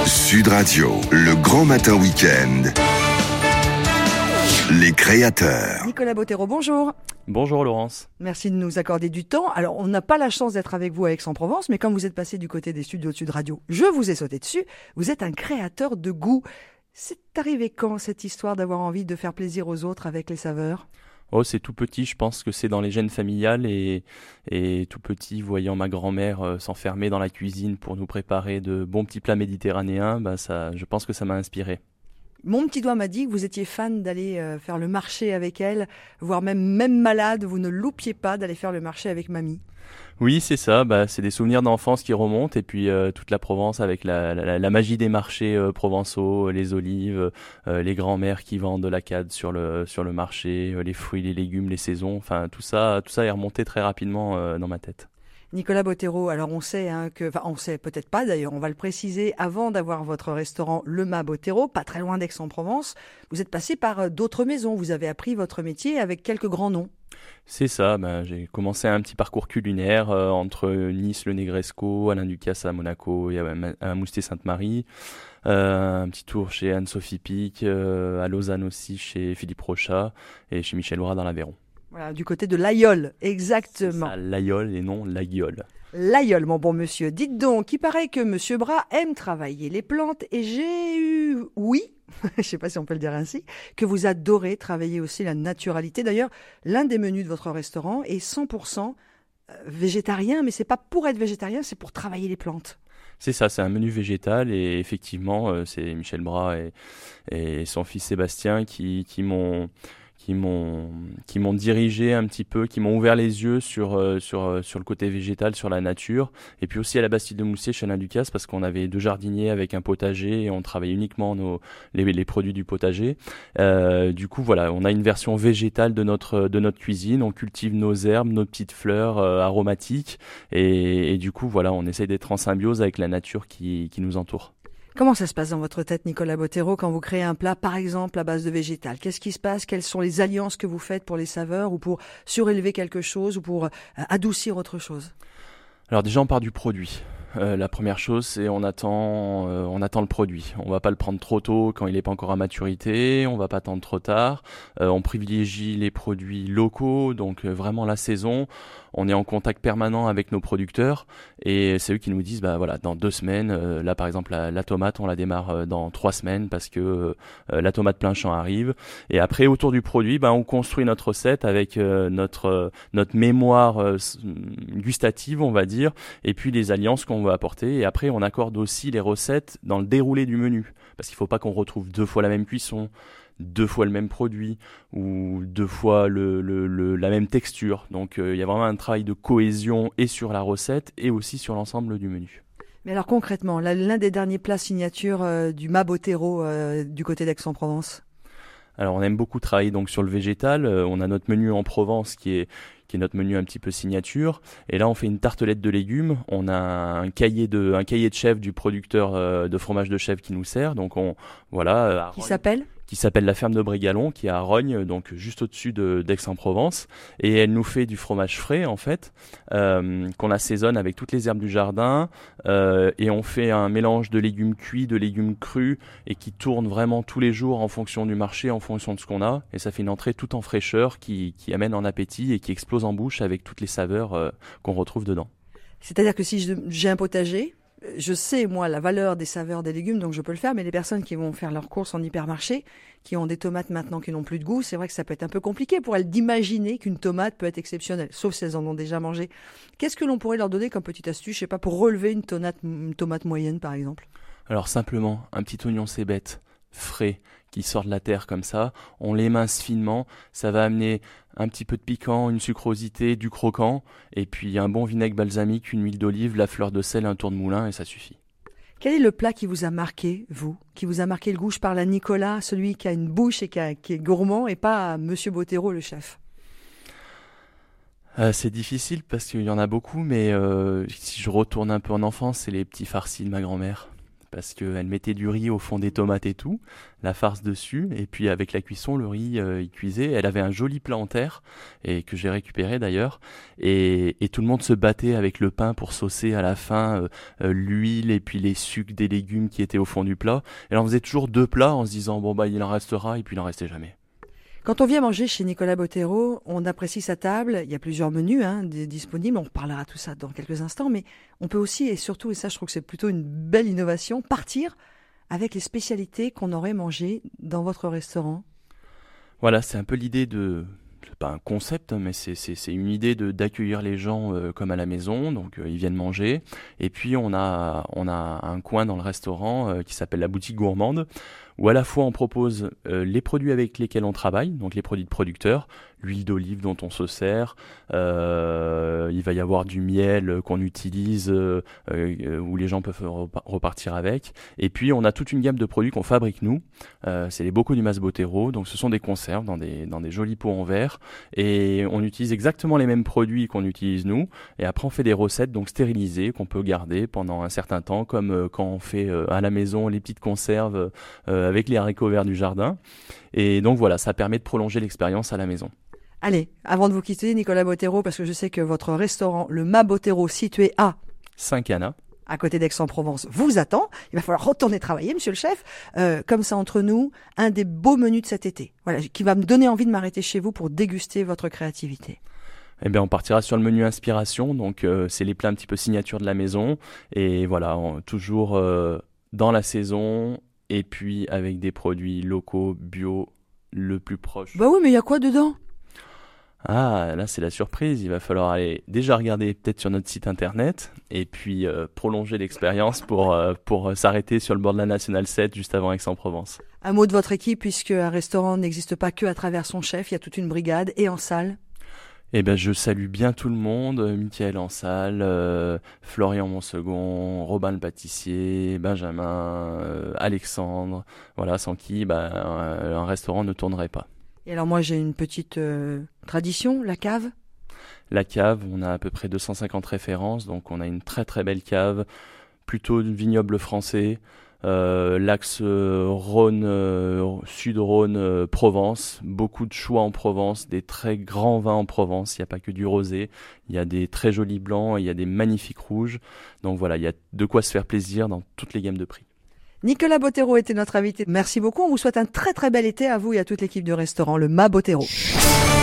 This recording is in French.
Sud Radio, le grand matin week-end. Les créateurs. Nicolas Bottero, bonjour. Bonjour Laurence. Merci de nous accorder du temps. Alors, on n'a pas la chance d'être avec vous à Aix-en-Provence, mais comme vous êtes passé du côté des studios de Sud Radio, je vous ai sauté dessus. Vous êtes un créateur de goût. C'est arrivé quand, cette histoire d'avoir envie de faire plaisir aux autres avec les saveurs ? Oh, c'est tout petit, je pense que c'est dans les gènes familiales et tout petit, voyant ma grand-mère s'enfermer dans la cuisine pour nous préparer de bons petits plats méditerranéens, je pense que ça m'a inspiré. Mon petit doigt m'a dit que vous étiez fan d'aller faire le marché avec elle, voire même malade, vous ne loupiez pas d'aller faire le marché avec mamie. Oui, c'est ça, c'est des souvenirs d'enfance qui remontent et puis toute la Provence avec la magie des marchés provençaux, les olives, les grands-mères qui vendent de la cade sur le marché, les fruits, les légumes, les saisons, enfin tout ça est remonté très rapidement dans ma tête. Nicolas Bottero, alors on sait on sait peut-être pas d'ailleurs, on va le préciser, avant d'avoir votre restaurant Le Mas Bottero, pas très loin d'Aix-en-Provence, vous êtes passé par d'autres maisons, vous avez appris votre métier avec quelques grands noms. C'est ça, j'ai commencé un petit parcours culinaire entre Nice, le Negresco, Alain Ducasse à Monaco et à Moustet-Sainte-Marie. Un petit tour chez Anne-Sophie Pic, à Lausanne aussi chez Philippe Rochat et chez Michel Ourat dans l'Aveyron. Voilà, du côté de l'Aïol, exactement. C'est ça, l'Aïol et non l'Aïol. L'Aïol, mon bon monsieur. Dites donc, il paraît que monsieur Bras aime travailler les plantes et j'ai eu, oui, je ne sais pas si on peut le dire ainsi, que vous adorez travailler aussi la naturalité. D'ailleurs, l'un des menus de votre restaurant est 100% végétarien, mais c'est pas pour être végétarien, c'est pour travailler les plantes. C'est ça, c'est un menu végétal et effectivement, c'est Michel Bras et son fils Sébastien qui m'ont dirigé un petit peu, qui m'ont ouvert les yeux sur le côté végétal, sur la nature. Et puis aussi à la Bastide de Moussier chez Alain Ducasse, parce qu'on avait 2 jardiniers avec un potager et on travaillait uniquement les produits du potager. Du coup, voilà, on a une version végétale de notre cuisine. On cultive nos herbes, nos petites fleurs aromatiques. Et du coup, voilà, on essaye d'être en symbiose avec la nature qui nous entoure. Comment ça se passe dans votre tête, Nicolas Bottero, quand vous créez un plat, par exemple, à base de végétal ? Qu'est-ce qui se passe ? Quelles sont les alliances que vous faites pour les saveurs ou pour surélever quelque chose ou pour adoucir autre chose ? Alors déjà, on part du produit. La première chose, c'est on attend le produit. On va pas le prendre trop tôt quand il n'est pas encore à maturité. On va pas attendre trop tard. On privilégie les produits locaux, donc vraiment la saison. On est en contact permanent avec nos producteurs et c'est eux qui nous disent dans 2 semaines. Là par exemple la tomate, on la démarre dans 3 semaines parce que la tomate plein champ arrive. Et après autour du produit, on construit notre recette avec notre mémoire gustative, on va dire, et puis les alliances qu'on veut apporter. Et après on accorde aussi les recettes dans le déroulé du menu parce qu'il faut pas qu'on retrouve 2 fois la même cuisson, 2 fois le même produit ou 2 fois la même texture. Donc il y a vraiment un travail de cohésion et sur la recette et aussi sur l'ensemble du menu. Mais alors concrètement, l'un des derniers plats signature du Mas Bottero du côté d'Aix-en-Provence ? Alors on aime beaucoup travailler donc sur le végétal. On a notre menu en Provence qui est notre menu un petit peu signature. Et là, on fait une tartelette de légumes. On a un cahier de chef du producteur de fromage de chèvre qui nous sert. Donc qui s'appelle La Ferme de Brégalon, qui est à Rognes, donc juste au-dessus d'Aix-en-Provence. Et elle nous fait du fromage frais, en fait, qu'on assaisonne avec toutes les herbes du jardin. Et on fait un mélange de légumes cuits, de légumes crus, et qui tourne vraiment tous les jours en fonction du marché, en fonction de ce qu'on a. Et ça fait une entrée tout en fraîcheur qui amène en appétit et qui explose en bouche avec toutes les saveurs qu'on retrouve dedans. C'est-à-dire que si j'ai un potager, je sais, moi, la valeur des saveurs des légumes, donc je peux le faire, mais les personnes qui vont faire leurs courses en hypermarché, qui ont des tomates maintenant qui n'ont plus de goût, c'est vrai que ça peut être un peu compliqué pour elles d'imaginer qu'une tomate peut être exceptionnelle, sauf si elles en ont déjà mangé. Qu'est-ce que l'on pourrait leur donner comme petite astuce, je sais pas, pour relever une tomate moyenne, par exemple ? Alors simplement, un petit oignon cébette frais qui sort de la terre comme ça, on l'émince finement, ça va amener un petit peu de piquant, une sucrosité, du croquant, et puis un bon vinaigre balsamique, une huile d'olive, la fleur de sel, un tour de moulin, et ça suffit. Quel est le plat qui vous a marqué, vous ? Qui vous a marqué le goût ? Je parle à Nicolas, celui qui a une bouche et qui est gourmand, et pas à Monsieur Bottero, le chef. C'est difficile parce qu'il y en a beaucoup, mais si je retourne un peu en enfance, c'est les petits farcis de ma grand-mère. parce qu'elle mettait du riz au fond des tomates et tout, la farce dessus, et puis avec la cuisson, le riz, il cuisait. Elle avait un joli plat en terre, et que j'ai récupéré d'ailleurs, et tout le monde se battait avec le pain pour saucer à la fin l'huile et puis les sucs des légumes qui étaient au fond du plat. Et on faisait toujours 2 plats en se disant, bon bah il en restera, et puis il en restait jamais. Quand on vient manger chez Nicolas Bottero, on apprécie sa table. Il y a plusieurs menus disponibles. On reparlera tout ça dans quelques instants. Mais on peut aussi, et surtout, et ça je trouve que c'est plutôt une belle innovation, partir avec les spécialités qu'on aurait mangées dans votre restaurant. Voilà, c'est un peu l'idée de... C'est pas un concept, mais c'est une idée d'accueillir les gens comme à la maison. Donc ils viennent manger. Et puis on a un coin dans le restaurant qui s'appelle la boutique gourmande, où à la fois on propose les produits avec lesquels on travaille, donc les produits de producteurs, l'huile d'olive dont on se sert, il va y avoir du miel qu'on utilise, où les gens peuvent repartir avec. Et puis on a toute une gamme de produits qu'on fabrique nous, c'est les bocaux du Mas Bottero, donc ce sont des conserves dans des jolis pots en verre, et on utilise exactement les mêmes produits qu'on utilise nous, et après on fait des recettes donc stérilisées qu'on peut garder pendant un certain temps, comme quand on fait à la maison les petites conserves avec les haricots verts du jardin. Et donc voilà, ça permet de prolonger l'expérience à la maison. Allez, avant de vous quitter, Nicolas Bottero, parce que je sais que votre restaurant, le Mas Bottero, situé à Saint-Cana, à côté d'Aix-en-Provence, vous attend. Il va falloir retourner travailler, monsieur le chef. Comme ça, entre nous, un des beaux menus de cet été. Voilà, qui va me donner envie de m'arrêter chez vous pour déguster votre créativité. Eh bien, on partira sur le menu inspiration. Donc, c'est les plats un petit peu signature de la maison. Et voilà, toujours dans la saison. Et puis, avec des produits locaux, bio, le plus proche. Bah oui, mais il y a quoi dedans ? Ah, là c'est la surprise, il va falloir aller déjà regarder peut-être sur notre site internet et puis prolonger l'expérience pour s'arrêter sur le bord de la Nationale 7 juste avant Aix-en-Provence. Un mot de votre équipe, puisque un restaurant n'existe pas que à travers son chef, il y a toute une brigade et en salle. Eh ben, je salue bien tout le monde, Mickaël en salle, Florian mon second, Robin le pâtissier, Benjamin, Alexandre, voilà, sans qui un restaurant ne tournerait pas. Et alors moi j'ai une petite tradition, la cave. La cave, on a à peu près 250 références, donc on a une très très belle cave, plutôt vignoble français, l'axe Rhône, Sud-Rhône, Provence, beaucoup de choix en Provence, des très grands vins en Provence, il n'y a pas que du rosé, il y a des très jolis blancs, il y a des magnifiques rouges, donc voilà, il y a de quoi se faire plaisir dans toutes les gammes de prix. Nicolas Bottero était notre invité. Merci beaucoup. On vous souhaite un très très bel été à vous et à toute l'équipe du restaurant Le Mas Bottero.